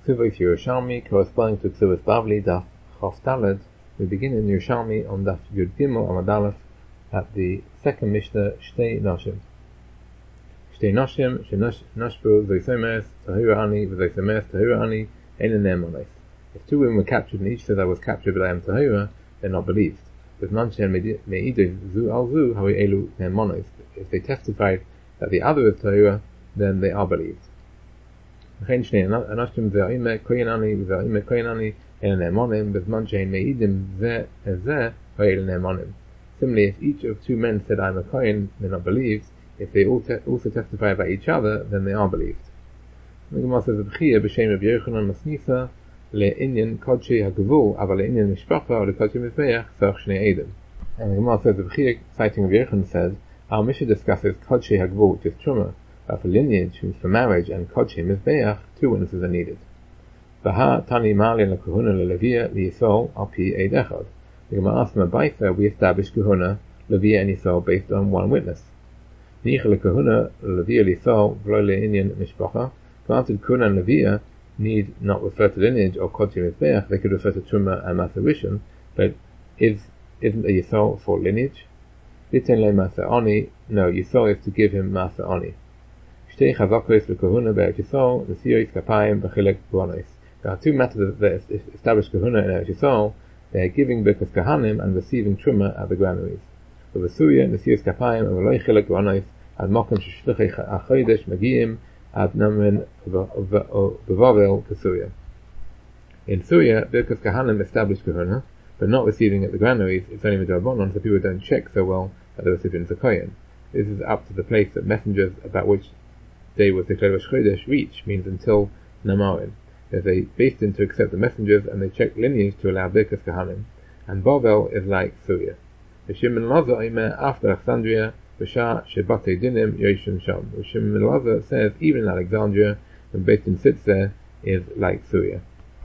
Ksuvos Yerushalmi, corresponding to Ksuvos Bavli, Daf Chof Daled. We begin in Yerushalmi on Daf Yud Gimel Amud Aleph at the second Mishnah, Shtei Noshim. Shtei Noshim, Shenoshbu, Zoisomes, Tahira Ani, Zoisomes, Tahira Ani, Ein Ne'emonos. If two women were captured and each said I was captured but I am Tahira, they're not believed. With Manshen Me'idu, Zu al Zu, Hawi Elu Ne'emonos. If they testified that the other is Tahira, then they are believed. Similarly, if each of two men said I am a Kohen, they're not believed. If they also testify about each other, then they are believed. The Gemara says, and the Gemara says, the B'chia, citing Rabbi Yochanan, says, our Mishnah discusses Kodshei HaGvul, which is Truma, but for lineage, means for marriage, and Kodshei Mizbeach, two witnesses are needed. Baha Tani Mali LeKahuna LeLevia LeYisol Al Pi Eid Echad. The Gemara asks from a Baisa, we establish Kahuna, Levia, and Yisol based on one witness. Nicha LeKahuna LeLevia LeYisol V'lo LeInyan Mishpacha. Granted, Kahuna and Levia need not refer to lineage or Kodshei Mizbeach, they could refer to Truma and Masa Rishon, but isn't a Yisol for lineage? Litin Le Masa Oni, no, Yisol is to give him Masa Oni. There are two methods that establish kahuna in Eretz Yisrael. They are giving birkas kahanim and receiving truma at the granaries. The Vasuya, Nesiyos Kapayim, and V'loi Chilek Granais, ad Mokum Sheshlichei HaChodesh Magiyim, ad Namen B'Vavel Kasuya. In Suya, birkas kahanim establish kahuna, but not receiving at the granaries. It's only midrabanon, so people don't check so well that the recipient is a kohen. This is up to the place that messengers about which they was declared Rosh Chodesh reach, means until Namarim. There's a based in to accept the messengers, and they check lineage to allow Birkas Kahanim. And Bavel is like Surya. Rishim ben Lazar Omer after Alexandria, B'shah Shebate Dinim Yoshim Sham. Rishim ben Lazar says even in Alexandria, when based in sits there, is like Surya.